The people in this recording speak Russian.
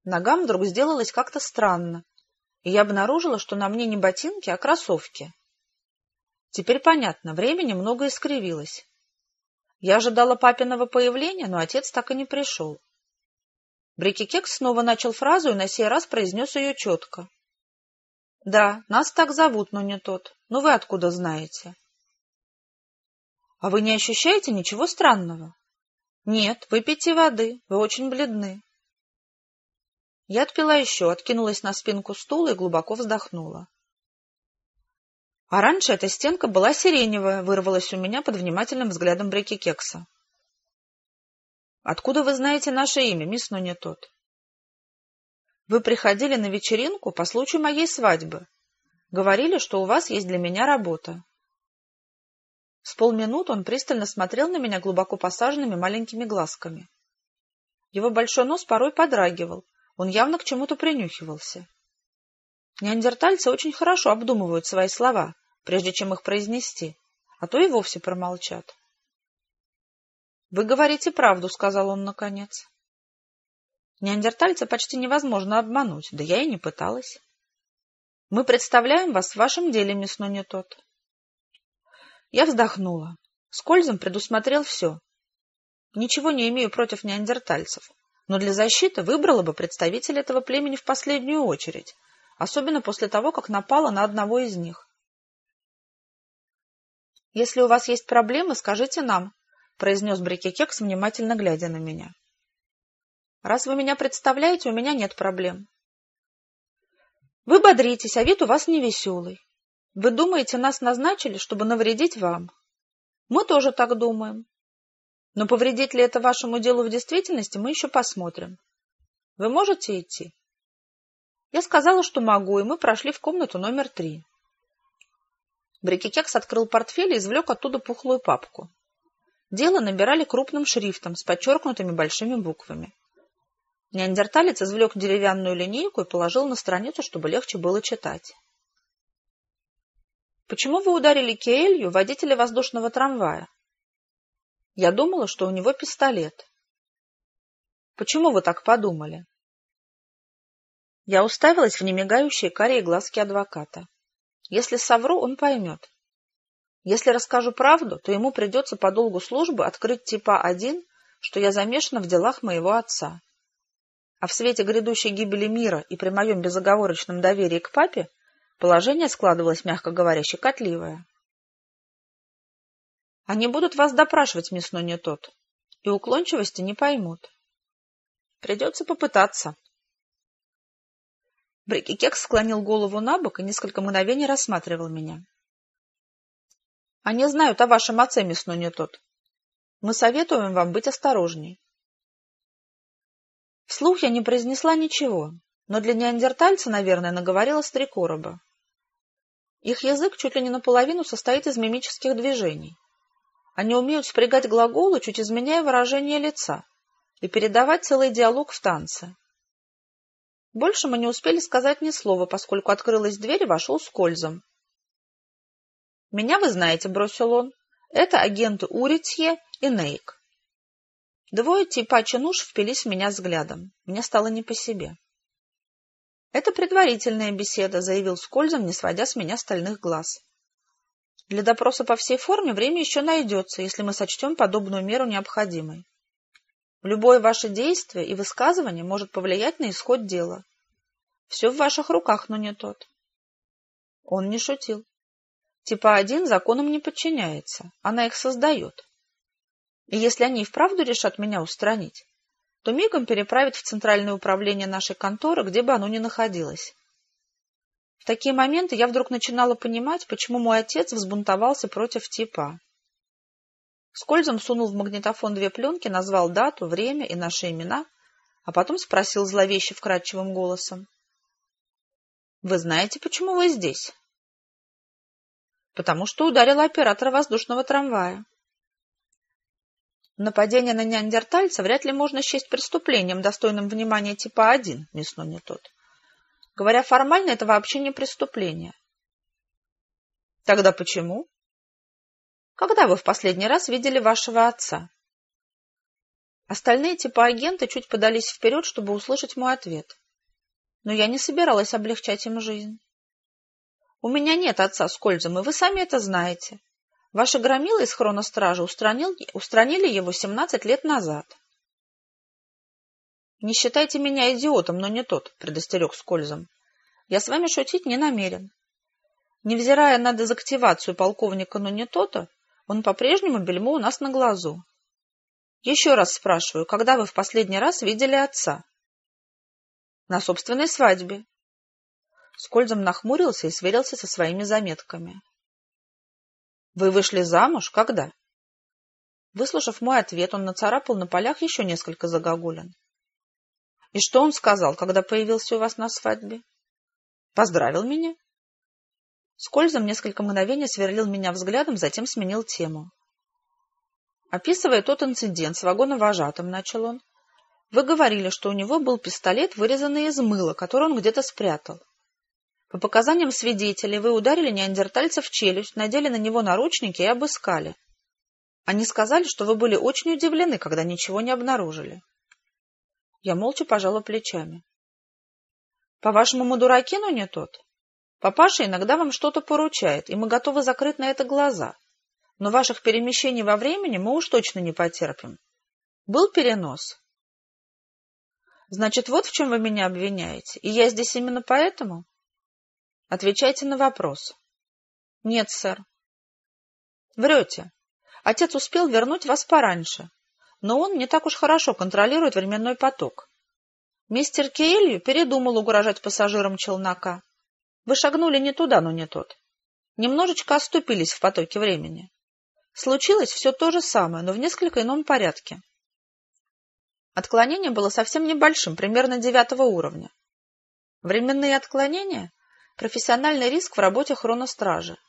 Ногам вдруг сделалось как-то странно, и я обнаружила, что на мне не ботинки, а кроссовки. Теперь понятно, время немного искривилось. Я ожидала папиного появления, но отец так и не пришел. Брикки-Кекс снова начал фразу и на сей раз произнес ее четко. — Да, нас так зовут, но не тот. Но вы откуда знаете? — А вы не ощущаете ничего странного? — Нет, выпейте воды, вы очень бледны. Я отпила еще, откинулась на спинку стула и глубоко вздохнула. А раньше эта стенка была сиреневая, вырвалась у меня под внимательным взглядом Брикки-Кекса. — Откуда вы знаете наше имя, мисс Нонитот? — Вы приходили на вечеринку по случаю моей свадьбы. Говорили, что у вас есть для меня работа. С полминуты он пристально смотрел на меня глубоко посаженными маленькими глазками. Его большой нос порой подрагивал, он явно к чему-то принюхивался. Неандертальцы очень хорошо обдумывают свои слова, прежде чем их произнести, а то и вовсе промолчат. — Вы говорите правду, — сказал он наконец. Неандертальца почти невозможно обмануть, да я и не пыталась. — Мы представляем вас в вашем деле, мисс Нонитот. Я вздохнула. Скользом предусмотрел все. Ничего не имею против неандертальцев, но для защиты выбрала бы представителя этого племени в последнюю очередь, особенно после того, как напала на одного из них. — Если у вас есть проблемы, скажите нам, — произнес Брикки-Кекс, внимательно глядя на меня. — Раз вы меня представляете, у меня нет проблем. Вы бодритесь, а вид у вас невеселый. Вы думаете, нас назначили, чтобы навредить вам? Мы тоже так думаем. Но повредит ли это вашему делу в действительности, мы еще посмотрим. Вы можете идти? Я сказала, что могу, и мы прошли в комнату номер 3. Брикки-Кекс открыл портфель и извлек оттуда пухлую папку. Дело набирали крупным шрифтом с подчеркнутыми большими буквами. Неандерталец извлек деревянную линейку и положил на страницу, чтобы легче было читать. «Почему вы ударили Кеэлью, водителя воздушного трамвая?» «Я думала, что у него пистолет». «Почему вы так подумали?» Я уставилась в немигающие карие глазки адвоката. Если совру, он поймет. Если расскажу правду, то ему придется по долгу службы открыть типа 1, что я замешана в делах моего отца. А в свете грядущей гибели мира и при моем безоговорочном доверии к папе положение складывалось, мягко говоря, щекотливое. Они будут вас допрашивать, мисс Нонитот, и уклончивости не поймут. Придется попытаться. Брикки-Кекс склонил голову на бок и несколько мгновений рассматривал меня. — Они знают о вашем отце, мисс Нонитот. Мы советуем вам быть осторожней. Вслух я не произнесла ничего, но для неандертальца, наверное, наговорила с 3 короба. Их язык чуть ли не наполовину состоит из мимических движений. Они умеют спрягать глаголы, чуть изменяя выражение лица, и передавать целый диалог в танце. Больше мы не успели сказать ни слова, поскольку открылась дверь и вошел скользом. — Меня вы знаете, — бросил он. — Это агенты Уритье и Нейк. 2 типа чинуш впились в меня взглядом. Мне стало не по себе. — Это предварительная беседа, — заявил скользом, не сводя с меня стальных глаз. — Для допроса по всей форме время еще найдется, если мы сочтем подобную меру необходимой. Любое ваше действие и высказывание может повлиять на исход дела. Все в ваших руках, но не тот. Он не шутил. Типа 1 законам не подчиняется, она их создает. И если они и вправду решат меня устранить, то мигом переправят в центральное управление нашей конторы, где бы оно ни находилось. В такие моменты я вдруг начинала понимать, почему мой отец взбунтовался против типа. Скользом сунул в магнитофон 2 пленки, назвал дату, время и наши имена, а потом спросил зловеще вкрадчивым голосом. — Вы знаете, почему вы здесь? — Потому что ударила оператора воздушного трамвая. Нападение на неандертальца вряд ли можно счесть преступлением, достойным внимания типа 1, мисс Нонитот. Говоря формально, это вообще не преступление. Тогда почему? Когда вы в последний раз видели вашего отца? Остальные типа агенты чуть подались вперед, чтобы услышать мой ответ. Но я не собиралась облегчать им жизнь. У меня нет отца с кольцом, и вы сами это знаете. Ваши громилы из хроностражи устранили его 17 лет назад. Не считайте меня идиотом, но не тот, предостерег Скользом. Я с вами шутить не намерен. Невзирая на дезактивацию полковника Нунитота, он по-прежнему бельмо у нас на глазу. Еще раз спрашиваю, когда вы в последний раз видели отца? На собственной свадьбе. Скользом нахмурился и сверился со своими заметками. Вы вышли замуж? Когда? Выслушав мой ответ, он нацарапал на полях еще несколько загогулин. И что он сказал, когда появился у вас на свадьбе? Поздравил меня? Скользом несколько мгновений сверлил меня взглядом, затем сменил тему. Описывая тот инцидент с вагоновожатым, начал он, вы говорили, что у него был пистолет, вырезанный из мыла, который он где-то спрятал. По показаниям свидетелей, вы ударили неандертальца в челюсть, надели на него наручники и обыскали. Они сказали, что вы были очень удивлены, когда ничего не обнаружили. Я молча пожала плечами. По-вашему, мы дураки, но не тот? Папаша иногда вам что-то поручает, и мы готовы закрыть на это глаза. Но ваших перемещений во времени мы уж точно не потерпим. Был перенос? Значит, вот в чем вы меня обвиняете. И я здесь именно поэтому? Отвечайте на вопрос. Нет, сэр. Врете. Отец успел вернуть вас пораньше, но он не так уж хорошо контролирует временной поток. Мистер Кейлью передумал угрожать пассажирам челнока. Вы шагнули не туда, но не тот. Немножечко оступились в потоке времени. Случилось все то же самое, но в несколько ином порядке. Отклонение было совсем небольшим, примерно 9-го уровня. Временные отклонения – профессиональный риск в работе хроностражи.